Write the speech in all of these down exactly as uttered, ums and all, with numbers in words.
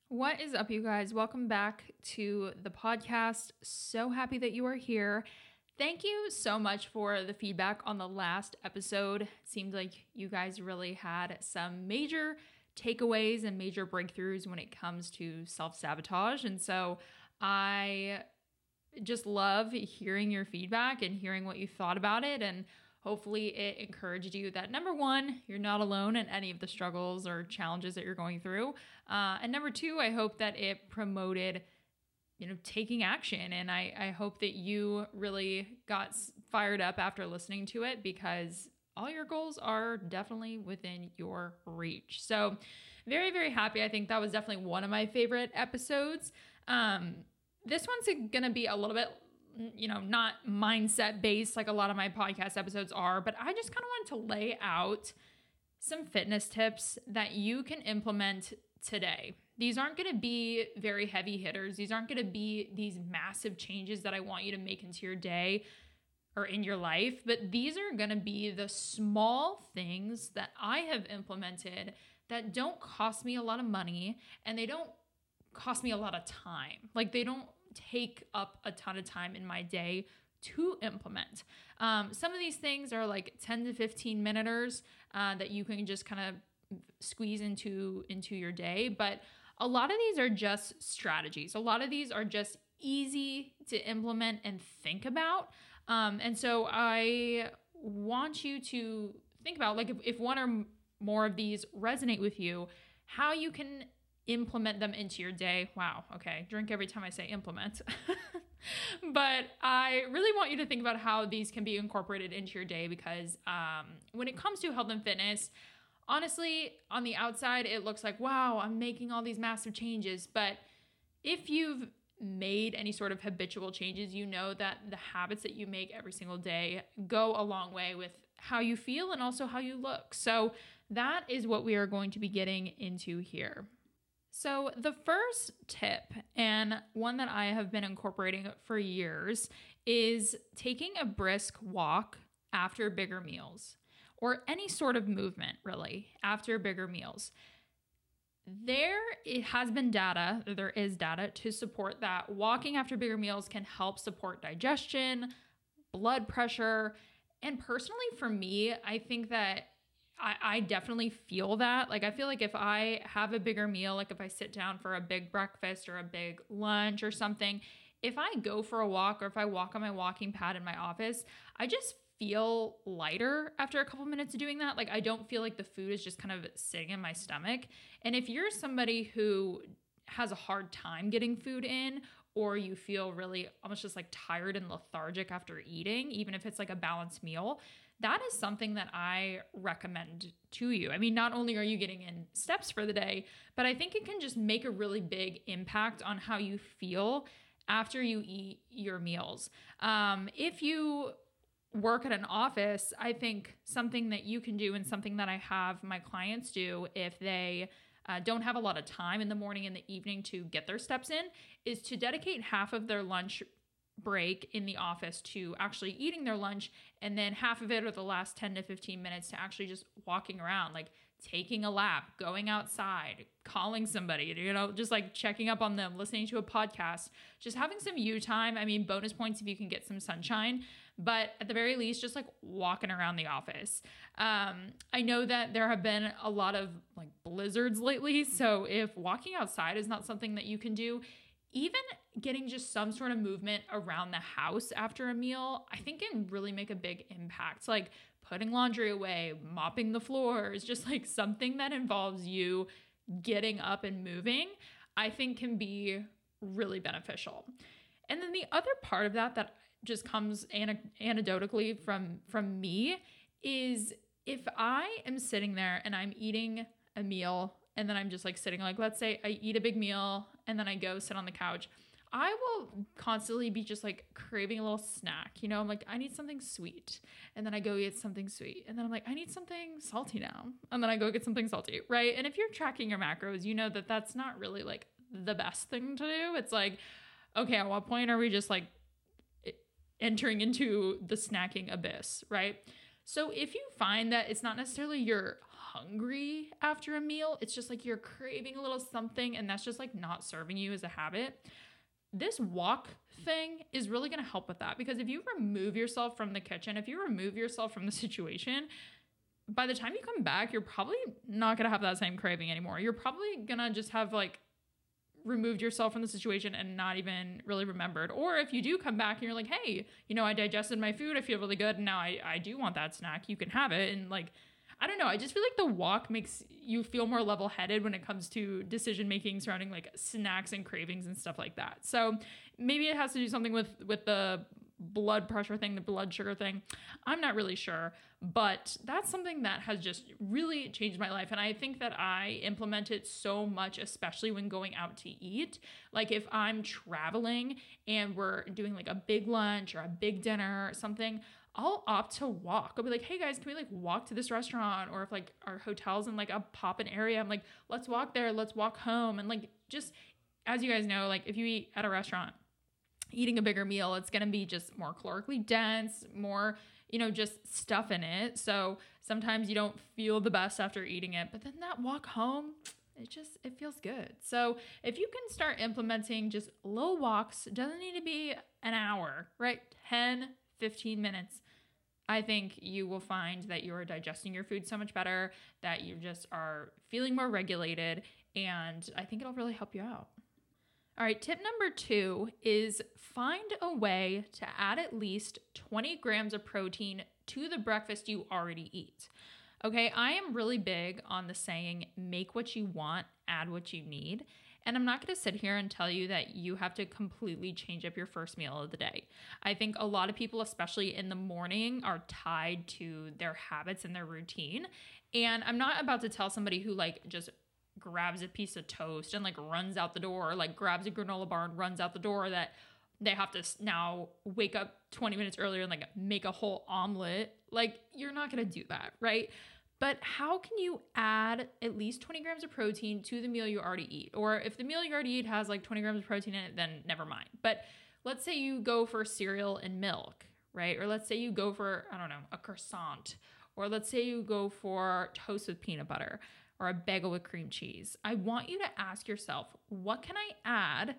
What is up, you guys? Welcome back to the podcast. So happy that you are here. Thank you so much for the feedback on the last episode. It seemed like you guys really had some major takeaways and major breakthroughs when it comes to self-sabotage. And so I just love hearing your feedback and hearing what you thought about it. And hopefully it encouraged you that, number one, you're not alone in any of the struggles or challenges that you're going through. Uh, and number two, I hope that it promoted, you know, taking action. And I, I hope that you really got fired up after listening to it, because all your goals are definitely within your reach. So very, very happy. I think that was definitely one of my favorite episodes. Um, this one's going to be a little bit, you know, not mindset based like a lot of my podcast episodes are, but I just kind of wanted to lay out some fitness tips that you can implement today. These aren't going to be very heavy hitters. These aren't going to be these massive changes that I want you to make into your day or in your life, but these are going to be the small things that I have implemented that don't cost me a lot of money, and they don't cost me a lot of time. Like, they don't take up a ton of time in my day to implement. Um, some of these things are like ten to fifteen minuters uh, that you can just kind of squeeze into, into your day. But a lot of these are just strategies. A lot of these are just easy to implement and think about. Um, and so I want you to think about, like, if, if one or more of these resonate with you, how you can implement them into your day. Wow. Okay. Drink every time I say implement. But I really want you to think about how these can be incorporated into your day, because um, when it comes to health and fitness, honestly, on the outside, it looks like, wow, I'm making all these massive changes. But if you've made any sort of habitual changes, you know that the habits that you make every single day go a long way with how you feel and also how you look. So that is what we are going to be getting into here. So the first tip, and one that I have been incorporating for years, is taking a brisk walk after bigger meals, or any sort of movement really after bigger meals. There it has been data, there is data to support that walking after bigger meals can help support digestion, blood pressure, and personally for me, I think that I, I definitely feel that. Like, I feel like if I have a bigger meal, like if I sit down for a big breakfast or a big lunch or something, if I go for a walk or if I walk on my walking pad in my office, I just feel lighter after a couple minutes of doing that. Like, I don't feel like the food is just kind of sitting in my stomach. And if you're somebody who has a hard time getting food in, or you feel really almost just like tired and lethargic after eating, even if it's like a balanced meal, that is something that I recommend to you. I mean, not only are you getting in steps for the day, but I think it can just make a really big impact on how you feel after you eat your meals. Um, if you work at an office, I think something that you can do, and something that I have my clients do if they uh, don't have a lot of time in the morning and the evening to get their steps in, is to dedicate half of their lunch break in the office to actually eating their lunch, and then half of it, or the last ten to fifteen minutes, to actually just walking around, like taking a lap, going outside, calling somebody, you know, just like checking up on them, listening to a podcast, just having some you time. I mean, bonus points if you can get some sunshine, but at the very least, just like walking around the office. Um, I know that there have been a lot of like blizzards lately. So if walking outside is not something that you can do, even getting just some sort of movement around the house after a meal, I think can really make a big impact. Like putting laundry away, mopping the floors, just like something that involves you getting up and moving, I think can be really beneficial. And then the other part of that that just comes an- anecdotally from, from me is if I am sitting there and I'm eating a meal, and then I'm just like sitting, like, let's say I eat a big meal and then I go sit on the couch, I will constantly be just like craving a little snack. You know, I'm like, I need something sweet. And then I go get something sweet. And then I'm like, I need something salty now. And then I go get something salty, right? And if you're tracking your macros, you know that that's not really like the best thing to do. It's like, okay, at what point are we just like entering into the snacking abyss, right? So if you find that it's not necessarily you're hungry after a meal. It's just like you're craving a little something, and that's just like not serving you as a habit. This walk thing is really going to help with that, because if you remove yourself from the kitchen, if you remove yourself from the situation, by the time you come back, you're probably not going to have that same craving anymore. You're probably going to just have like removed yourself from the situation and not even really remembered. Or if you do come back and you're like, hey, you know, I digested my food, I feel really good, and now I, I do want that snack, you can have it. And like, I don't know, I just feel like the walk makes you feel more level-headed when it comes to decision-making surrounding like snacks and cravings and stuff like that. So maybe it has to do something with, with the blood pressure thing, the blood sugar thing. I'm not really sure, but that's something that has just really changed my life. And I think that I implement it so much, especially when going out to eat. Like if I'm traveling and we're doing like a big lunch or a big dinner or something, I'll opt to walk. I'll be like, hey guys, can we like walk to this restaurant? Or if like our hotel's in like a pop-in area, I'm like, let's walk there, let's walk home. And like, just as you guys know, like if you eat at a restaurant, eating a bigger meal, it's going to be just more calorically dense, more, you know, just stuff in it. So sometimes you don't feel the best after eating it, but then that walk home, it just, it feels good. So if you can start implementing just little walks, it doesn't need to be an hour, right? ten, fifteen minutes. I think you will find that you are digesting your food so much better, that you just are feeling more regulated, and I think it'll really help you out. All right, tip number two is find a way to add at least twenty grams of protein to the breakfast you already eat. Okay, I am really big on the saying, make what you want, add what you need. And I'm not going to sit here and tell you that you have to completely change up your first meal of the day. I think a lot of people, especially in the morning, are tied to their habits and their routine. And I'm not about to tell somebody who like just grabs a piece of toast and like runs out the door, or like grabs a granola bar and runs out the door, that they have to now wake up twenty minutes earlier and like make a whole omelet. Like, you're not going to do that, right? But how can you add at least twenty grams of protein to the meal you already eat? Or if the meal you already eat has like twenty grams of protein in it, then never mind. But let's say you go for cereal and milk, right? Or let's say you go for, I don't know, a croissant. Or let's say you go for toast with peanut butter, or a bagel with cream cheese. I want you to ask yourself, what can I add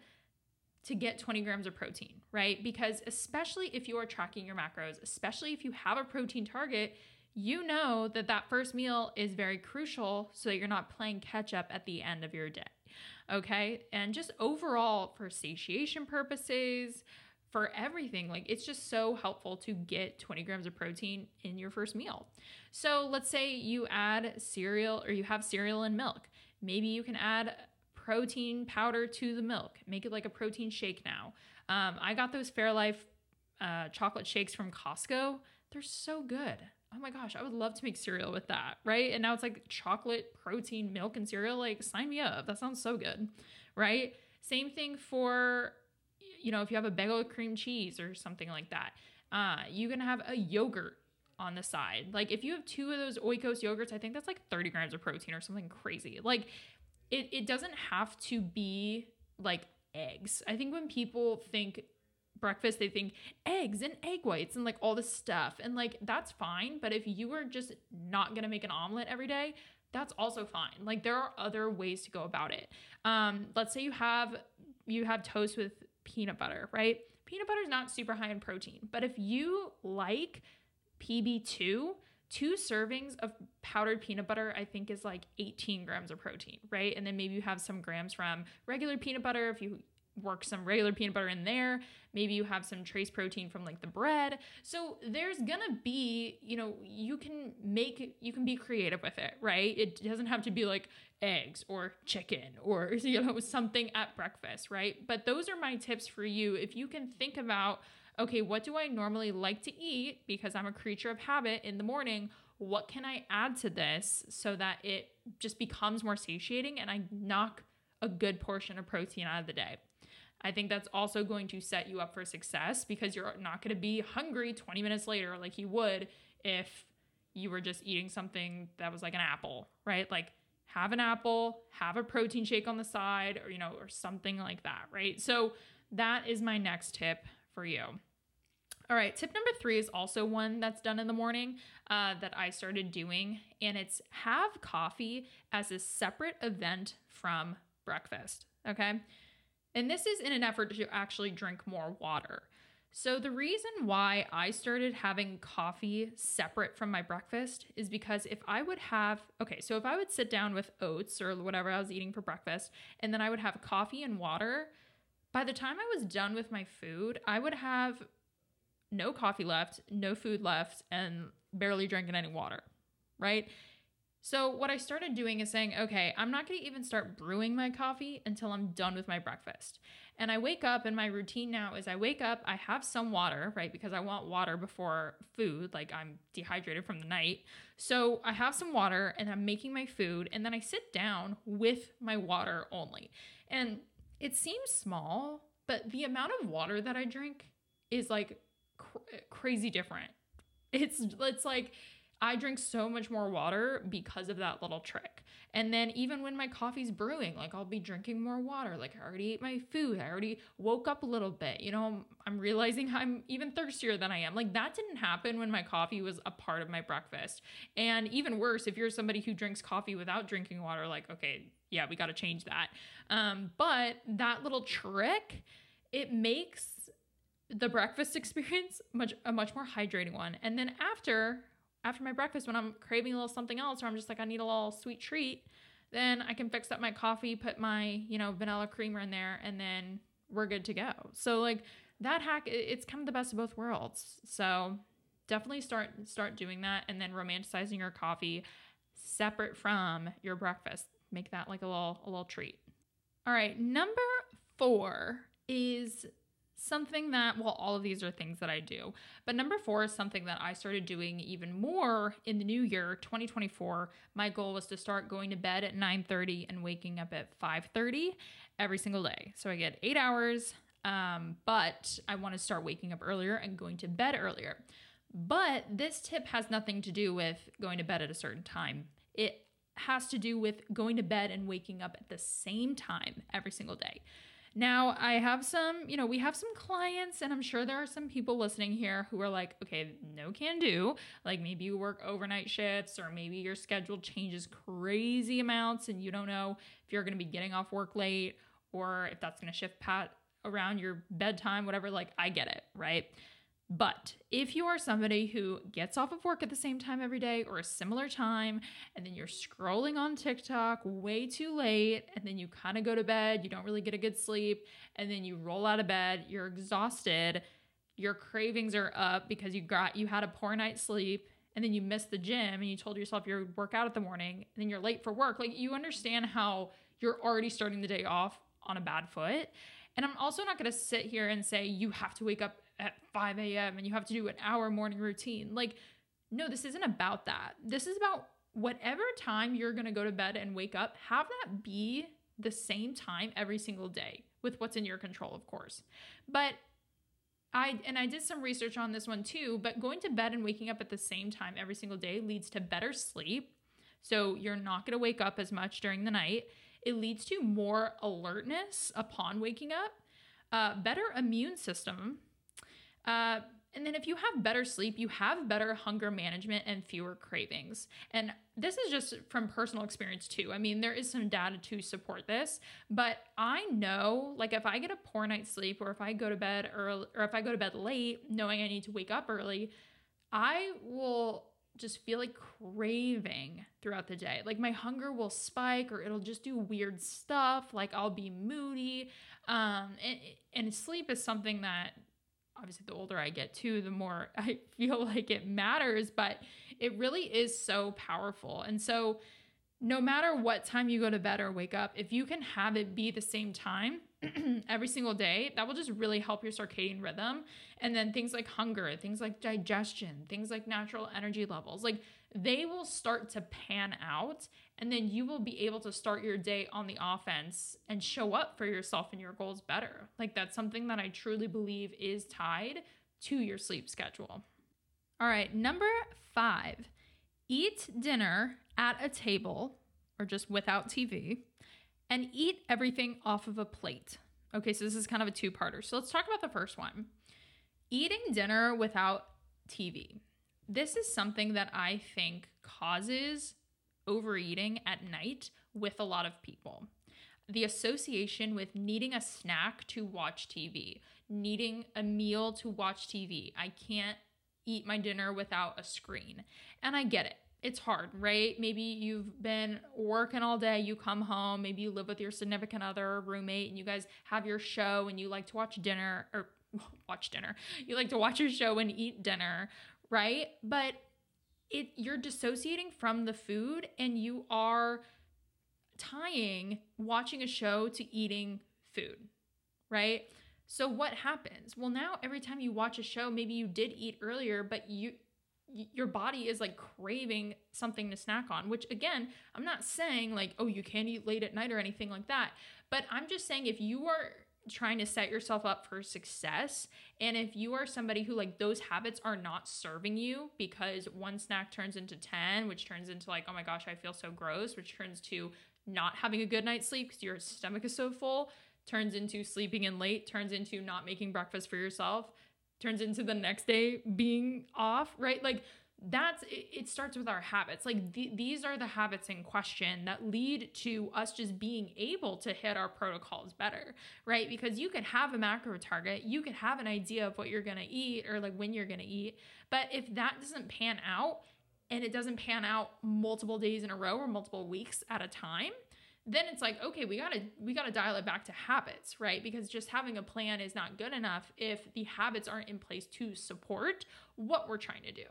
to get twenty grams of protein, right? Because especially if you are tracking your macros, especially if you have a protein target, you know that that first meal is very crucial so that you're not playing catch up at the end of your day, okay? And just overall for satiation purposes, for everything, like it's just so helpful to get twenty grams of protein in your first meal. So let's say you add cereal, or you have cereal and milk. Maybe you can add protein powder to the milk. Make it like a protein shake now. Um, I got those Fairlife uh, chocolate shakes from Costco. They're so good. Oh my gosh, I would love to make cereal with that, right? And now it's like chocolate, protein, milk, and cereal. Like, sign me up. That sounds so good, right? Same thing for, you know, if you have a bagel with cream cheese or something like that, uh, you can have a yogurt on the side. Like if you have two of those Oikos yogurts, I think that's like thirty grams of protein or something crazy. Like it, it doesn't have to be like eggs. I think when people think breakfast, they think eggs and egg whites and like all this stuff. And like, that's fine. But if you are just not going to make an omelet every day, that's also fine. Like there are other ways to go about it. Um, let's say you have, you have toast with peanut butter, right? Peanut butter is not super high in protein, but if you like P B two, two servings of powdered peanut butter, I think is like eighteen grams of protein, right? And then maybe you have some grams from regular peanut butter. If you work some regular peanut butter in there, maybe you have some trace protein from like the bread. So there's gonna be, you know, you can make, you can be creative with it, right? It doesn't have to be like eggs or chicken or, you know, something at breakfast, right? But those are my tips for you. If you can think about, okay, what do I normally like to eat because I'm a creature of habit in the morning? What can I add to this so that it just becomes more satiating and I knock a good portion of protein out of the day? I think that's also going to set you up for success because you're not going to be hungry twenty minutes later like you would if you were just eating something that was like an apple, right? Like have an apple, have a protein shake on the side, or, you know, or something like that, right? So that is my next tip for you. All right, tip number three is also one that's done in the morning uh, that I started doing, and it's have coffee as a separate event from breakfast, okay? And this is in an effort to actually drink more water. So the reason why I started having coffee separate from my breakfast is because if I would have, okay, so if I would sit down with oats or whatever I was eating for breakfast, and then I would have coffee and water, by the time I was done with my food, I would have no coffee left, no food left, and barely drinking any water, right? So what I started doing is saying, okay, I'm not going to even start brewing my coffee until I'm done with my breakfast. And I wake up, and my routine now is I wake up, I have some water, right? Because I want water before food, like I'm dehydrated from the night. So I have some water, and I'm making my food, and then I sit down with my water only. And it seems small, but the amount of water that I drink is like cr- crazy different. It's it's like I drink so much more water because of that little trick. And then even when my coffee's brewing, like I'll be drinking more water. Like I already ate my food. I already woke up a little bit. You know, I'm, I'm realizing I'm even thirstier than I am. Like that didn't happen when my coffee was a part of my breakfast. And even worse, if you're somebody who drinks coffee without drinking water, like, okay, yeah, we got to change that. Um, but that little trick, it makes the breakfast experience much a much more hydrating one. And then after after my breakfast, when I'm craving a little something else, or I'm just like, I need a little sweet treat, then I can fix up my coffee, put my, you know, vanilla creamer in there, and then we're good to go. So like that hack, it's kind of the best of both worlds. So definitely start, start doing that, and then romanticizing your coffee separate from your breakfast. Make that like a little, a little treat. All right. Number four is something that, well, all of these are things that I do, but number four is something that I started doing even more in the new year, twenty twenty-four. My goal was to start going to bed at nine thirty and waking up at five thirty every single day. So I get eight hours, um, but I want to start waking up earlier and going to bed earlier. But this tip has nothing to do with going to bed at a certain time. It has to do with going to bed and waking up at the same time every single day. Now, I have some, you know, we have some clients, and I'm sure there are some people listening here who are like, okay, no can do. Like maybe you work overnight shifts, or maybe your schedule changes crazy amounts and you don't know if you're going to be getting off work late or if that's going to shift pat around your bedtime, whatever. Like I get it, right? But if you are somebody who gets off of work at the same time every day or a similar time, and then you're scrolling on TikTok way too late, and then you kind of go to bed, you don't really get a good sleep, and then you roll out of bed, you're exhausted, your cravings are up because you got you had a poor night's sleep, and then you missed the gym and you told yourself you'd work out at the morning, and then you're late for work. Like you understand how you're already starting the day off on a bad foot. And I'm also not going to sit here and say you have to wake up at five a.m. and you have to do an hour morning routine. Like, no, this isn't about that. This is about whatever time you're going to go to bed and wake up, have that be the same time every single day with what's in your control, of course. But I, and I did some research on this one too, but going to bed and waking up at the same time every single day leads to better sleep. So you're not going to wake up as much during the night. It leads to more alertness upon waking up, uh, better immune system. Uh, and then if you have better sleep, you have better hunger management and fewer cravings. And this is just from personal experience too. I mean, there is some data to support this, but I know, like if I get a poor night's sleep, or if I go to bed early, or if I go to bed late, knowing I need to wake up early, I will just feel like craving throughout the day. Like my hunger will spike, or it'll just do weird stuff. Like I'll be moody. Um, and, and sleep is something that obviously the older I get too, the more I feel like it matters, but it really is so powerful. And so no matter what time you go to bed or wake up, if you can have it be the same time every single day, that will just really help your circadian rhythm. And then things like hunger, things like digestion, things like natural energy levels, like they will start to pan out. And then you will be able to start your day on the offense and show up for yourself and your goals better. Like that's something that I truly believe is tied to your sleep schedule. All right, number five, eat dinner at a table or just without T V and eat everything off of a plate. Okay, so this is kind of a two-parter. So let's talk about the first one. Eating dinner without T V. This is something that I think causes overeating at night with a lot of people. The association with needing a snack to watch T V, needing a meal to watch T V. I can't eat my dinner without a screen. And I get it. It's hard, right? Maybe you've been working all day, you come home, maybe you live with your significant other or roommate, and you guys have your show and you like to watch dinner or watch dinner. You like to watch your show and eat dinner, right? But it you're dissociating from the food and you are tying watching a show to eating food, right? So what happens? Well, now every time you watch a show, maybe you did eat earlier, but you your body is like craving something to snack on, which again, I'm not saying like, oh, you can't eat late at night or anything like that. But I'm just saying if you are trying to set yourself up for success, and if you are somebody who like those habits are not serving you because one snack turns into ten, which turns into like, oh my gosh, I feel so gross, which turns to not having a good night's sleep because your stomach is so full, turns into sleeping in late, turns into not making breakfast for yourself, turns into the next day being off, right? Like that's, it, it starts with our habits. Like th- these are the habits in question that lead to us just being able to hit our protocols better, right? Because you could have a macro target, you could have an idea of what you're going to eat or like when you're going to eat. But if that doesn't pan out and it doesn't pan out multiple days in a row or multiple weeks at a time, then it's like, okay, we gotta we gotta dial it back to habits, right? Because just having a plan is not good enough if the habits aren't in place to support what we're trying to do.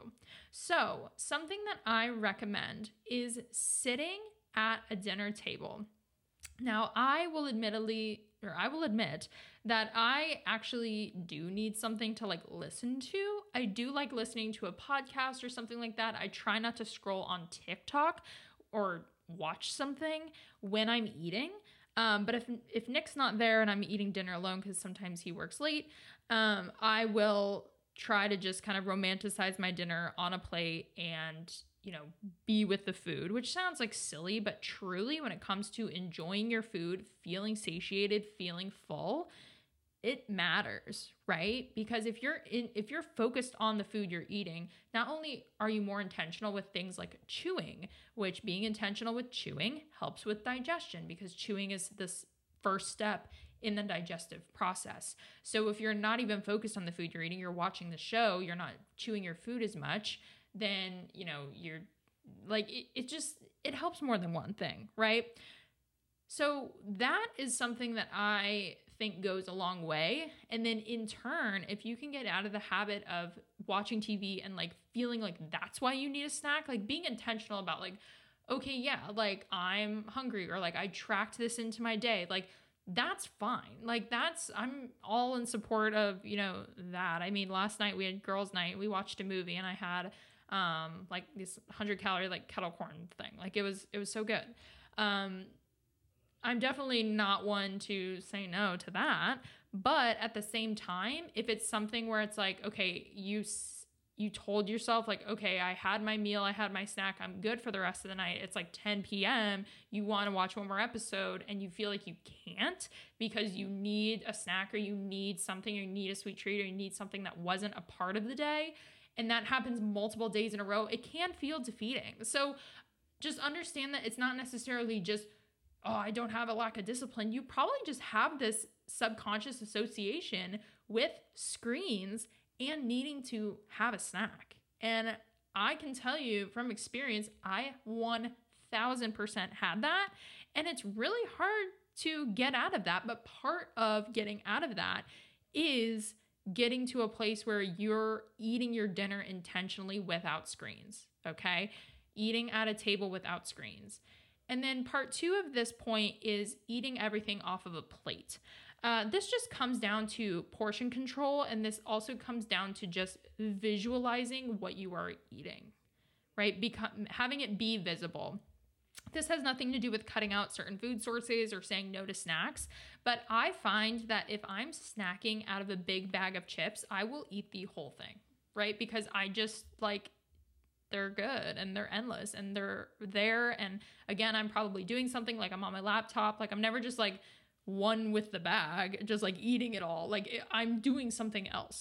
So something that I recommend is sitting at a dinner table. Now, I will admittedly, or I will admit that I actually do need something to like listen to. I do like listening to a podcast or something like that. I try not to scroll on TikTok or watch something when I'm eating. Um, but if if Nick's not there and I'm eating dinner alone, because sometimes he works late, um, I will try to just kind of romanticize my dinner on a plate and, you know, be with the food, which sounds like silly, but truly when it comes to enjoying your food, feeling satiated, feeling full, it matters, right? Because if you're in, if you're focused on the food you're eating, not only are you more intentional with things like chewing, which being intentional with chewing helps with digestion because chewing is this first step in the digestive process. So if you're not even focused on the food you're eating, you're watching the show, you're not chewing your food as much, then, you know, you're like, it, it just, it helps more than one thing, right? So that is something that I think goes a long way. And then in turn, if you can get out of the habit of watching T V and like feeling like that's why you need a snack, like being intentional about like, okay, yeah, like I'm hungry or like I tracked this into my day, like that's fine. Like that's, I'm all in support of, you know, that. I mean, last night we had girls' night, we watched a movie and I had um like this one hundred calorie like kettle corn thing. Like it was, it was so good. Um, I'm definitely not one to say no to that. But at the same time, if it's something where it's like, okay, you you told yourself like, okay, I had my meal, I had my snack, I'm good for the rest of the night. It's like ten p.m. You want to watch one more episode and you feel like you can't because you need a snack or you need something or you need a sweet treat or you need something that wasn't a part of the day. And that happens multiple days in a row. It can feel defeating. So just understand that it's not necessarily just, oh, I don't have a lack of discipline. You probably just have this subconscious association with screens and needing to have a snack. And I can tell you from experience, I one thousand percent had that. And it's really hard to get out of that. But part of getting out of that is getting to a place where you're eating your dinner intentionally without screens, okay? Eating at a table without screens. And then part two of this point is eating everything off of a plate. Uh, this just comes down to portion control, and this also comes down to just visualizing what you are eating, right? Become, having it be visible. This has nothing to do with cutting out certain food sources or saying no to snacks, but I find that if I'm snacking out of a big bag of chips, I will eat the whole thing, right? Because I just like, they're good and they're endless and they're there. And again, I'm probably doing something like I'm on my laptop. Like I'm never just like one with the bag, just like eating it all. Like I'm doing something else,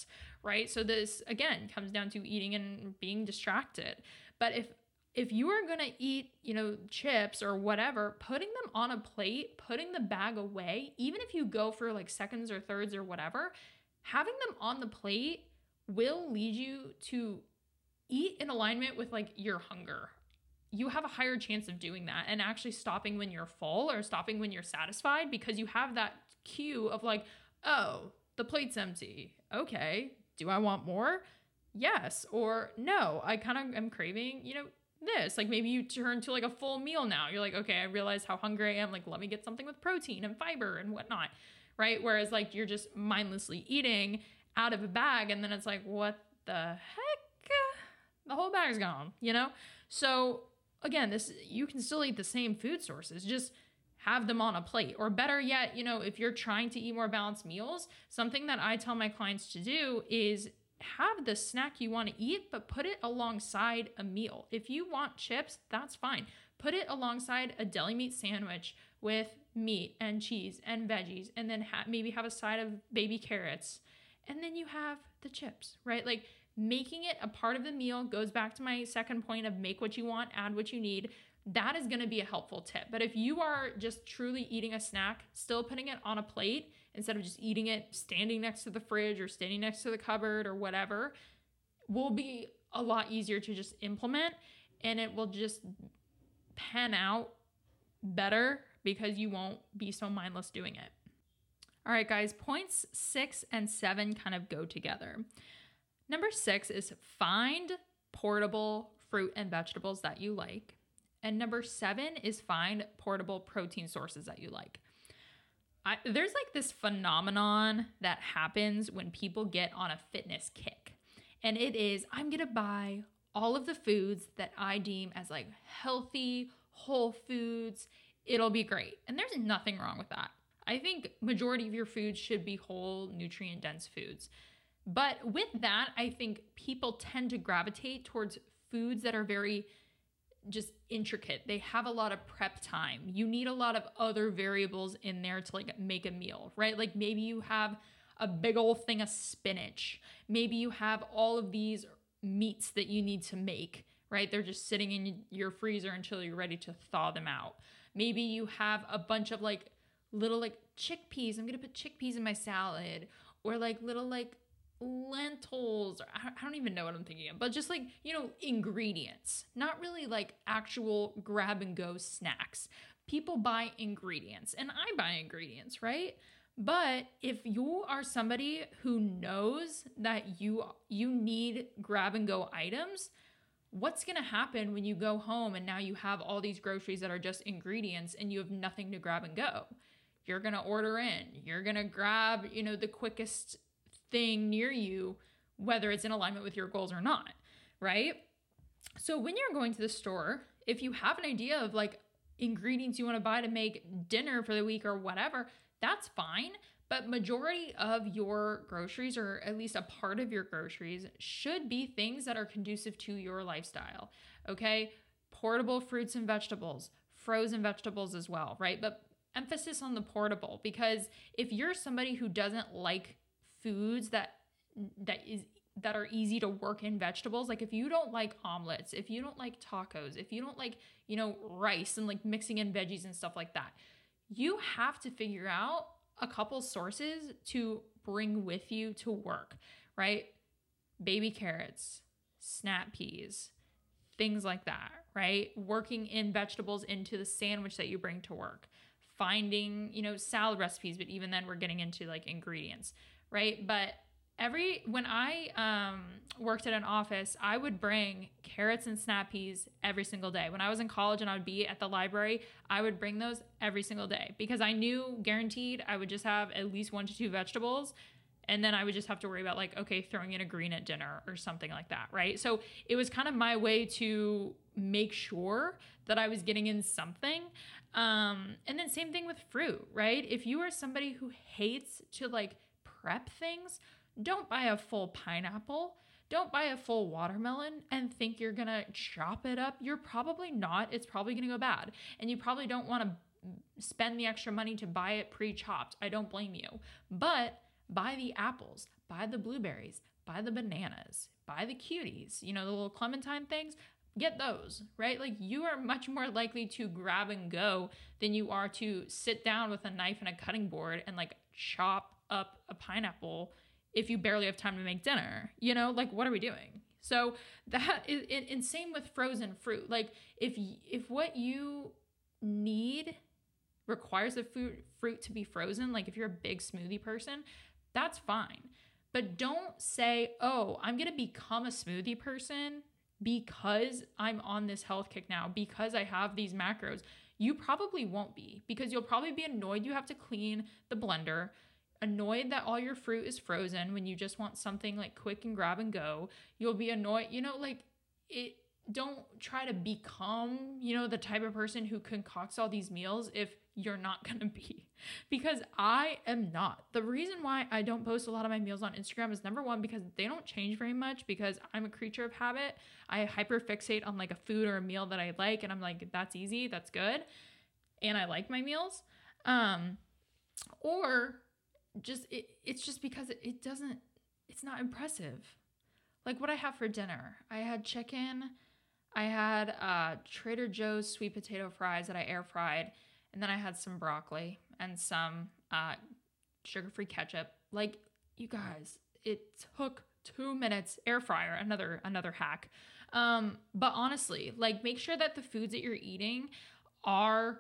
right? So this, again, comes down to eating and being distracted. But if if you are going to eat, you know, chips or whatever, putting them on a plate, putting the bag away, even if you go for like seconds or thirds or whatever, having them on the plate will lead you to eat in alignment with like your hunger. You have a higher chance of doing that and actually stopping when you're full or stopping when you're satisfied, because you have that cue of like, oh, the plate's empty. Okay. Do I want more? Yes. Or no, I kind of am craving, you know, this. Like maybe you turn to like a full meal now. You're like, okay, I realize how hungry I am. Like, let me get something with protein and fiber and whatnot. Right. Whereas like you're just mindlessly eating out of a bag and then it's like, what the heck? The whole bag's gone, you know? So again, this, you can still eat the same food sources, just have them on a plate. Or better yet, you know, if you're trying to eat more balanced meals, something that I tell my clients to do is have the snack you want to eat, but put it alongside a meal. If you want chips, that's fine. Put it alongside a deli meat sandwich with meat and cheese and veggies, and then ha- maybe have a side of baby carrots, and then you have the chips, right? Like making it a part of the meal goes back to my second point of make what you want, add what you need. That is going to be a helpful tip. But if you are just truly eating a snack, still putting it on a plate instead of just eating it standing next to the fridge or standing next to the cupboard or whatever, will be a lot easier to just implement, and it will just pan out better because you won't be so mindless doing it. All right, guys, points six and seven kind of go together. Number six is find portable fruit and vegetables that you like. And number seven is find portable protein sources that you like. I, there's like this phenomenon that happens when people get on a fitness kick. And it is, I'm going to buy all of the foods that I deem as like healthy, whole foods. It'll be great. And there's nothing wrong with that. I think majority of your foods should be whole, nutrient-dense foods. But with that, I think people tend to gravitate towards foods that are very just intricate. They have a lot of prep time. You need a lot of other variables in there to like make a meal, right? Like maybe you have a big old thing of spinach. Maybe you have all of these meats that you need to make, right? They're just sitting in your freezer until you're ready to thaw them out. Maybe you have a bunch of like little like chickpeas. I'm going to put chickpeas in my salad, or like little like lentils, or I don't even know what I'm thinking of, but just like, you know, ingredients, not really like actual grab and go snacks. People buy ingredients, and I buy ingredients, right? But if you are somebody who knows that you you need grab and go items, what's going to happen when you go home and now you have all these groceries that are just ingredients and you have nothing to grab and go? You're going to order in. You're going to grab, you know, the quickest thing near you, whether it's in alignment with your goals or not, right? So when you're going to the store, if you have an idea of like ingredients you want to buy to make dinner for the week or whatever, that's fine. But majority of your groceries, or at least a part of your groceries, should be things that are conducive to your lifestyle, okay? Portable fruits and vegetables, frozen vegetables as well, right? But emphasis on the portable, because if you're somebody who doesn't like foods that that is that are easy to work in vegetables, like if you don't like omelets, if you don't like tacos, if you don't like, you know, rice and like mixing in veggies and stuff like that, you have to figure out a couple sources to bring with you to work, right? Baby carrots, snap peas, things like that, right? Working in vegetables into the sandwich that you bring to work. Finding, you know, salad recipes, but even then we're getting into like ingredients, right? But every, when I um, worked at an office, I would bring carrots and snap peas every single day. When I was in college and I would be at the library, I would bring those every single day because I knew guaranteed I would just have at least one to two vegetables. And then I would just have to worry about like, okay, throwing in a green at dinner or something like that, right? So it was kind of my way to make sure that I was getting in something. Um, and then same thing with fruit, right? If you are somebody who hates to like prep things, don't buy a full pineapple. Don't buy a full watermelon and think you're going to chop it up. You're probably not. It's probably going to go bad. And you probably don't want to spend the extra money to buy it pre-chopped. I don't blame you. But buy the apples, buy the blueberries, buy the bananas, buy the cuties, you know, the little clementine things. Get those, right? Like you are much more likely to grab and go than you are to sit down with a knife and a cutting board and like chop up a pineapple if you barely have time to make dinner. You know, like what are we doing? So that is, and same with frozen fruit. Like if if what you need requires the fruit fruit to be frozen, like if you're a big smoothie person, that's fine. But don't say, oh, I'm gonna become a smoothie person because I'm on this health kick now, because I have these macros. You probably won't be, because you'll probably be annoyed you have to clean the blender, annoyed that all your fruit is frozen when you just want something like quick and grab and go. You'll be annoyed, you know, like it. Don't try to become, you know, the type of person who concocts all these meals if you're not going to be, because I am not. The reason why I don't post a lot of my meals on Instagram is number one, because they don't change very much, because I'm a creature of habit. I hyper fixate on like a food or a meal that I like. And I'm like, that's easy. That's good. And I like my meals. Um, or just, it, it's just because it, it doesn't, it's not impressive. Like what I have for dinner, I had chicken. I had uh, Trader Joe's sweet potato fries that I air fried, and then I had some broccoli and some uh, sugar-free ketchup. Like, you guys, it took two minutes. Air fryer, another another hack. Um, but honestly, like, make sure that the foods that you're eating are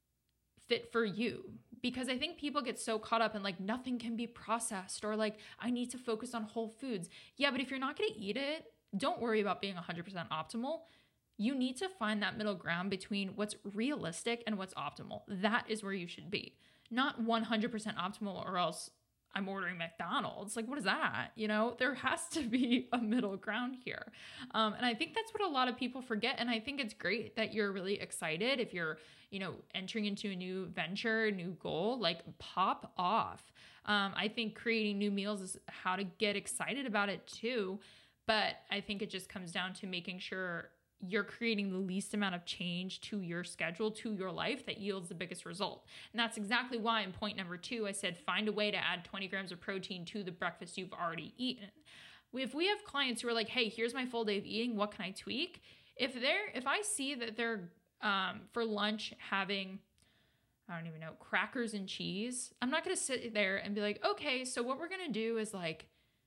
fit for you. Because I think people get so caught up in like nothing can be processed, or like I need to focus on whole foods. Yeah, but if you're not going to eat it, don't worry about being one hundred percent optimal. You need to find that middle ground between what's realistic and what's optimal. That is where you should be. Not one hundred percent optimal, or else I'm ordering McDonald's. Like, what is that? You know, there has to be a middle ground here. Um, and I think that's what a lot of people forget. And I think it's great that you're really excited if you're, you know, entering into a new venture, new goal, like pop off. Um, I think creating new meals is how to get excited about it too. But I think it just comes down to making sure you're creating the least amount of change to your schedule, to your life, that yields the biggest result. And that's exactly why in point number two, I said, find a way to add twenty grams of protein to the breakfast you've already eaten. If we have clients who are like, hey, here's my full day of eating, what can I tweak? If they're, if I see that they're um, for lunch having, I don't even know, crackers and cheese, I'm not going to sit there and be like, okay, so what we're going to do is like,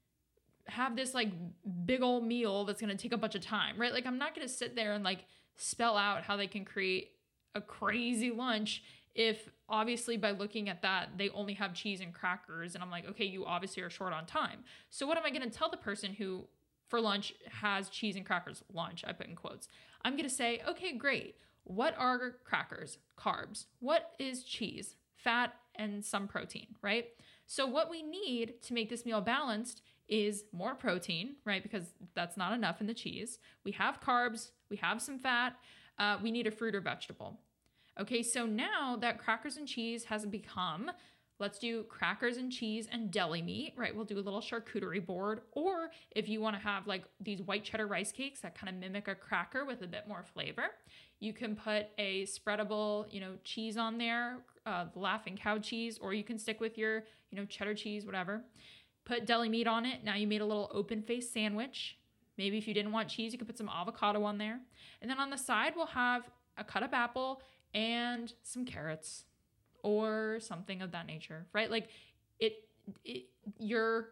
have this like big old meal that's going to take a bunch of time, right? Like I'm not going to sit there and like spell out how they can create a crazy lunch if obviously by looking at that, they only have cheese and crackers. And I'm like, okay, you obviously are short on time. So what am I going to tell the person who for lunch has cheese and crackers? Lunch, I put in quotes. I'm going to say, okay, great. What are crackers? Carbs. What is cheese? Fat and some protein, right? So what we need to make this meal balanced is more protein, right? Because that's not enough in the cheese. We have carbs, we have some fat, uh, we need a fruit or vegetable. Okay, so now that crackers and cheese has become, let's do crackers and cheese and deli meat, right? We'll do a little charcuterie board. Or if you want to have like these white cheddar rice cakes that kind of mimic a cracker with a bit more flavor, you can put a spreadable, you know, cheese on there, uh, the Laughing Cow cheese, or you can stick with your, you know, cheddar cheese, whatever. Put deli meat on it. Now you made a little open-faced sandwich. Maybe if you didn't want cheese, you could put some avocado on there. And then on the side, we'll have a cut up apple and some carrots or something of that nature, right? Like it, it you're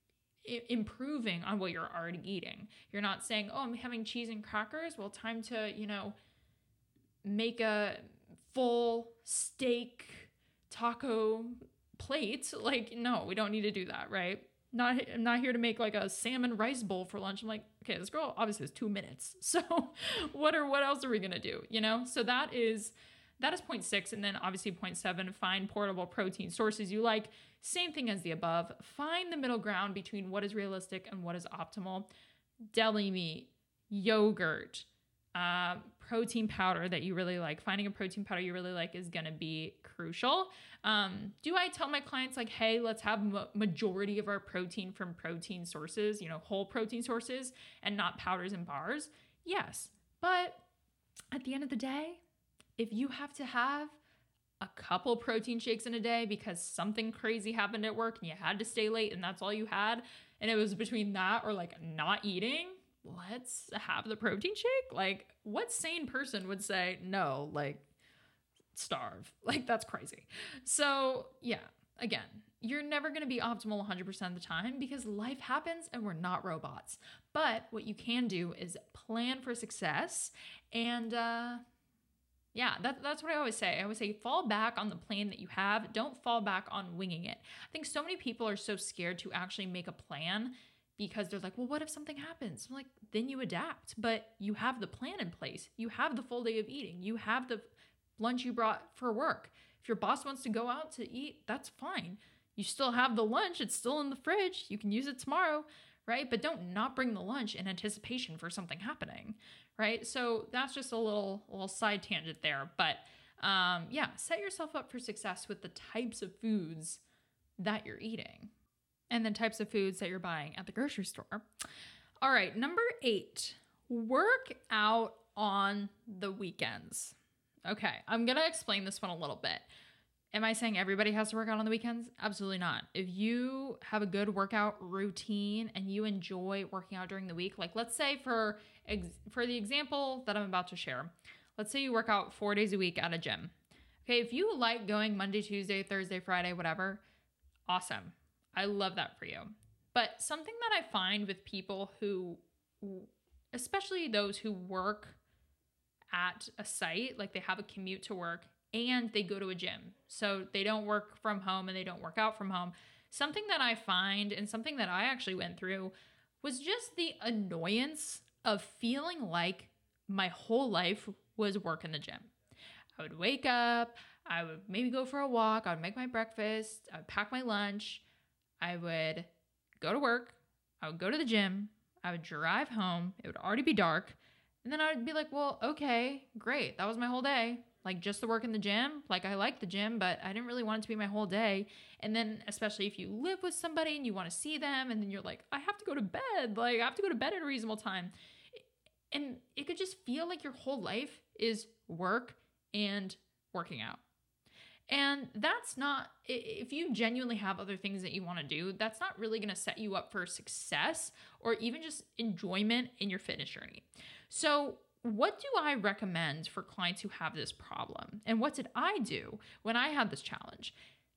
improving on what you're already eating. You're not saying, oh, I'm having cheese and crackers. Well, time to, you know, make a full steak taco plate. Like, no, we don't need to do that, right? Not, I'm not here to make like a salmon rice bowl for lunch. I'm like, okay, this girl obviously has two minutes. So what are, what else are we going to do? You know? So that is, that is point six. And then obviously point seven, find portable protein sources you like. Same thing as the above. Find the middle ground between what is realistic and what is optimal. Deli meat, yogurt, uh, protein powder that you really like. Finding a protein powder you really like is going to be crucial. Um, do I tell my clients like, hey, let's have ma- majority of our protein from protein sources, you know, whole protein sources and not powders and bars? Yes. But at the end of the day, if you have to have a couple protein shakes in a day because something crazy happened at work and you had to stay late and that's all you had, and it was between that or like not eating, let's have the protein shake. Like, what sane person would say, no, like, starve? Like, that's crazy. So yeah, again, you're never going to be optimal one hundred percent of the time because life happens and we're not robots. But what you can do is plan for success. And uh, yeah, that, that's what I always say. I always say, fall back on the plan that you have. Don't fall back on winging it. I think so many people are so scared to actually make a plan because they're like, well, what if something happens? I'm like, then you adapt. But you have the plan in place. You have the full day of eating. You have the lunch you brought for work. If your boss wants to go out to eat, that's fine. You still have the lunch. It's still in the fridge. You can use it tomorrow, right? But don't not bring the lunch in anticipation for something happening, right? So that's just a little, little side tangent there. But um, yeah, set yourself up for success with the types of foods that you're eating and the types of foods that you're buying at the grocery store. All right, number eight, work out on the weekends. Okay, I'm going to explain this one a little bit. Am I saying everybody has to work out on the weekends? Absolutely not. If you have a good workout routine and you enjoy working out during the week, like let's say for ex- for the example that I'm about to share, let's say you work out four days a week at a gym. Okay, if you like going Monday, Tuesday, Thursday, Friday, whatever, awesome. I love that for you. But something that I find with people who, especially those who work at a site, like they have a commute to work and they go to a gym. So they don't work from home and they don't work out from home. Something that I find and something that I actually went through was just the annoyance of feeling like my whole life was work in the gym. I would wake up, I would maybe go for a walk, I would make my breakfast, I would pack my lunch, I would go to work, I would go to the gym, I would drive home, it would already be dark, and then I would be like, well, okay, great, that was my whole day. Like just the work in the gym, like I like the gym, but I didn't really want it to be my whole day. And then especially if you live with somebody and you want to see them and then you're like, I have to go to bed. Like I have to go to bed at a reasonable time. And it could just feel like your whole life is work and working out. And that's not, if you genuinely have other things that you want to do, that's not really going to set you up for success or even just enjoyment in your fitness journey. So what do I recommend for clients who have this problem? And what did I do when I had this challenge?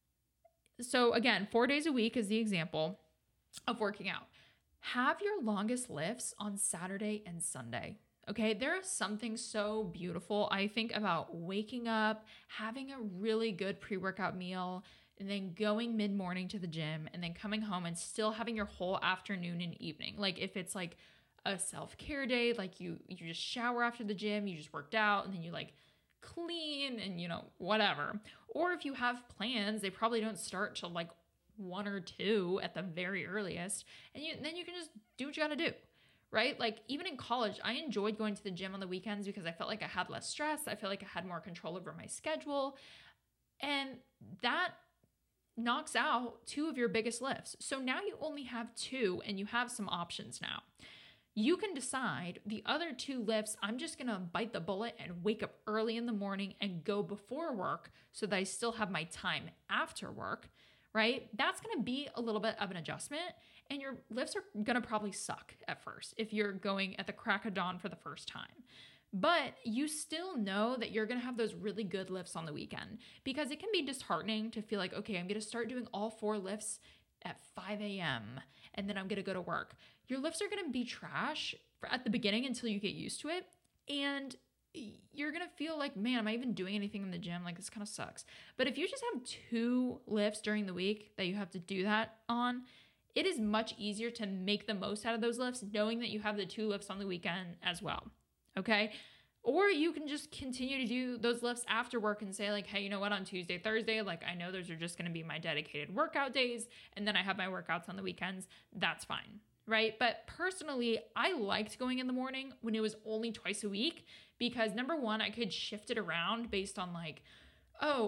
So again, four days a week is the example of working out. Have your longest lifts on Saturday and Sunday. Okay, there is something so beautiful, I think, about waking up, having a really good pre-workout meal, and then going mid-morning to the gym, and then coming home and still having your whole afternoon and evening. Like if it's like a self-care day, like you you just shower after the gym, you just worked out, and then you like clean and you know whatever. Or if you have plans, they probably don't start till like one or two at the very earliest, and you, then you can just do what you gotta do, right? Like even in college, I enjoyed going to the gym on the weekends because I felt like I had less stress. I felt like I had more control over my schedule, and that knocks out two of your biggest lifts. So now you only have two, and you have some options now. You can decide the other two lifts, I'm just going to bite the bullet and wake up early in the morning and go before work so that I still have my time after work, right? That's going to be a little bit of an adjustment, and your lifts are going to probably suck at first if you're going at the crack of dawn for the first time. But you still know that you're going to have those really good lifts on the weekend because it can be disheartening to feel like, okay, I'm going to start doing all four lifts at five a.m. and then I'm going to go to work. Your lifts are going to be trash at the beginning until you get used to it. And you're going to feel like, man, am I even doing anything in the gym? Like this kind of sucks. But if you just have two lifts during the week that you have to do that on, it is much easier to make the most out of those lifts, knowing that you have the two lifts on the weekend as well. Okay. Or you can just continue to do those lifts after work and say like, hey, you know what, on Tuesday, Thursday, like I know those are just going to be my dedicated workout days. And then I have my workouts on the weekends. That's fine. Right. But personally, I liked going in the morning when it was only twice a week because number one, I could shift it around based on like, oh,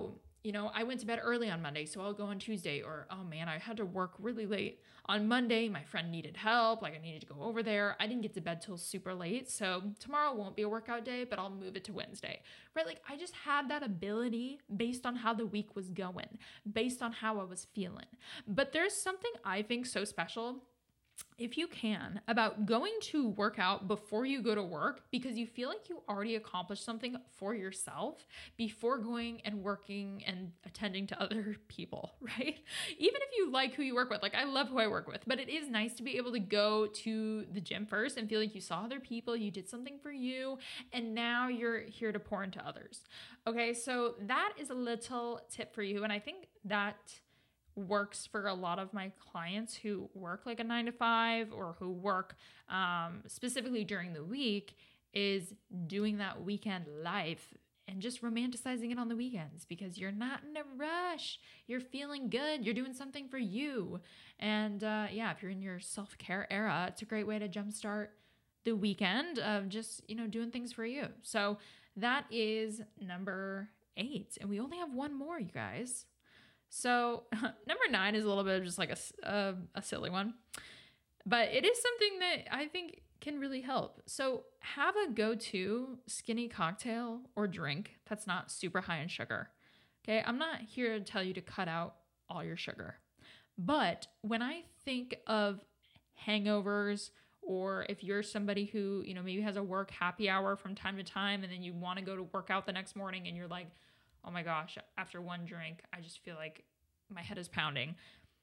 you know, I went to bed early on Monday, so I'll go on Tuesday. Or, oh man, I had to work really late on Monday. My friend needed help. Like I needed to go over there. I didn't get to bed till super late. So tomorrow won't be a workout day, but I'll move it to Wednesday, right? Like I just had that ability based on how the week was going, based on how I was feeling. But there's something I think so special, if you can, about going to work out before you go to work, because you feel like you already accomplished something for yourself before going and working and attending to other people, right? Even if you like who you work with, like I love who I work with, but it is nice to be able to go to the gym first and feel like you saw other people, you did something for you, and now you're here to pour into others. Okay, so that is a little tip for you. And I think that works for a lot of my clients who work like a nine to five or who work um, specifically during the week, is doing that weekend life and just romanticizing it on the weekends, because you're not in a rush. You're feeling good. You're doing something for you. And uh, yeah, if you're in your self-care era, it's a great way to jumpstart the weekend of just, you know, doing things for you. So that is number eight. And we only have one more, you guys. So number nine is a little bit of just like a, a, a silly one, but it is something that I think can really help. So have a go-to skinny cocktail or drink that's not super high in sugar. Okay, I'm not here to tell you to cut out all your sugar, but when I think of hangovers, or if you're somebody who, you know, maybe has a work happy hour from time to time, and then you want to go to work out the next morning and you're like, oh my gosh, after one drink, I just feel like my head is pounding.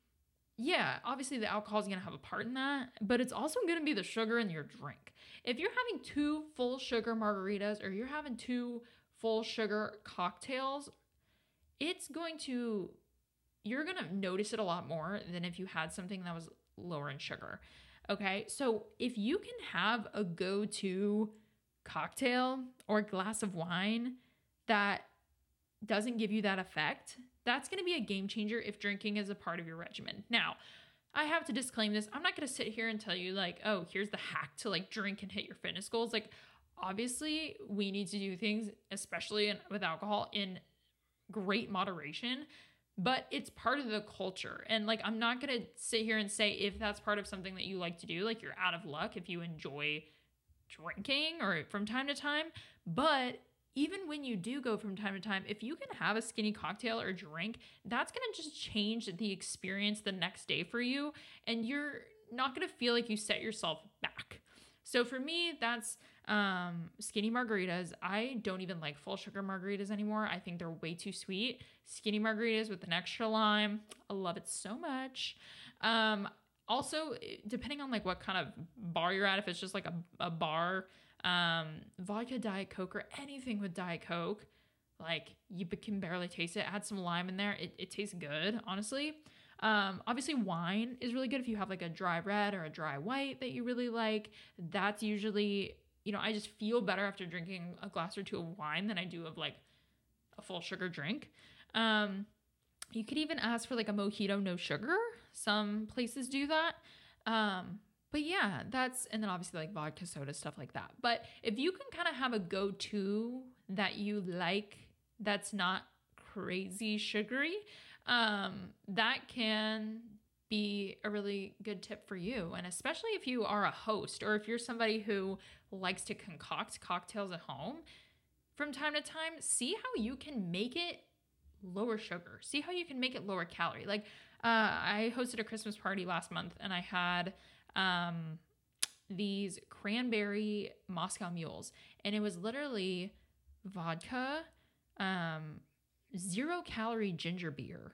Yeah, obviously the alcohol is going to have a part in that, but it's also going to be the sugar in your drink. If you're having two full sugar margaritas or you're having two full sugar cocktails, it's going to, you're going to notice it a lot more than if you had something that was lower in sugar. Okay, so if you can have a go-to cocktail or glass of wine that doesn't give you that effect, that's going to be a game changer if drinking is a part of your regimen. Now, I have to disclaim this. I'm not going to sit here and tell you like, oh, here's the hack to like drink and hit your fitness goals. Like, obviously, we need to do things, especially in, with alcohol, in great moderation, but it's part of the culture. And like, I'm not going to sit here and say if that's part of something that you like to do, like you're out of luck if you enjoy drinking or from time to time. But even when you do go from time to time, if you can have a skinny cocktail or drink, that's going to just change the experience the next day for you. And you're not going to feel like you set yourself back. So for me, that's um, skinny margaritas. I don't even like full sugar margaritas anymore. I think they're way too sweet. Skinny margaritas with an extra lime. I love it so much. Um, also, depending on like what kind of bar you're at, if it's just like a, a bar, um, vodka, Diet Coke, or anything with Diet Coke, like you can barely taste it. Add some lime in there. It, it tastes good, honestly. Um, obviously wine is really good if you have like a dry red or a dry white that you really like. That's usually, you know, I just feel better after drinking a glass or two of wine than I do of like a full sugar drink. Um, you could even ask for like a mojito, no sugar. Some places do that. Um, But yeah, that's, and then obviously like vodka, soda, stuff like that. But if you can kind of have a go-to that you like, that's not crazy sugary, um, that can be a really good tip for you. And especially if you are a host or if you're somebody who likes to concoct cocktails at home, from time to time, see how you can make it lower sugar. See how you can make it lower calorie. Like uh, I hosted a Christmas party last month and I had um, these cranberry Moscow mules, and it was literally vodka, um, zero calorie ginger beer,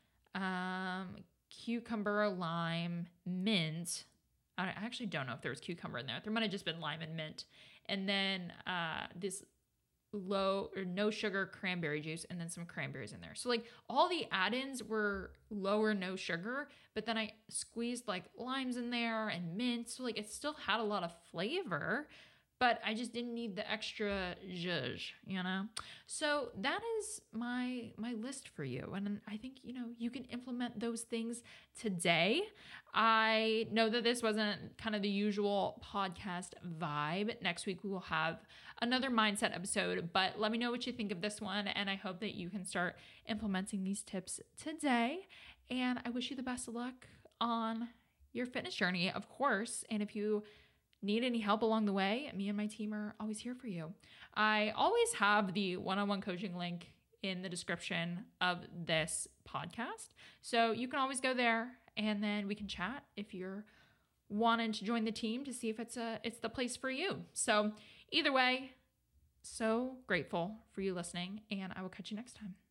um, cucumber, lime, mint. I actually don't know if there was cucumber in there. There might have just been lime and mint. And then uh, this low or no sugar cranberry juice, and then some cranberries in there. So like all the add-ins were low or no sugar, but then I squeezed like limes in there and mint. So like it still had a lot of flavor, but I just didn't need the extra zhuzh, you know? So that is my my list for you. And I think, you know, you can implement implement those things today. I know that this wasn't kind of the usual podcast vibe. Next week, we will have another mindset episode, but let me know what you think of this one. And I hope that you can start implementing these tips today. And I wish you the best of luck on your fitness journey, of course. And if you need any help along the way, me and my team are always here for you. I always have the one-on-one coaching link in the description of this podcast. So you can always go there and then we can chat if you're wanting to join the team to see if it's a it's the place for you. So either way, so grateful for you listening, and I will catch you next time.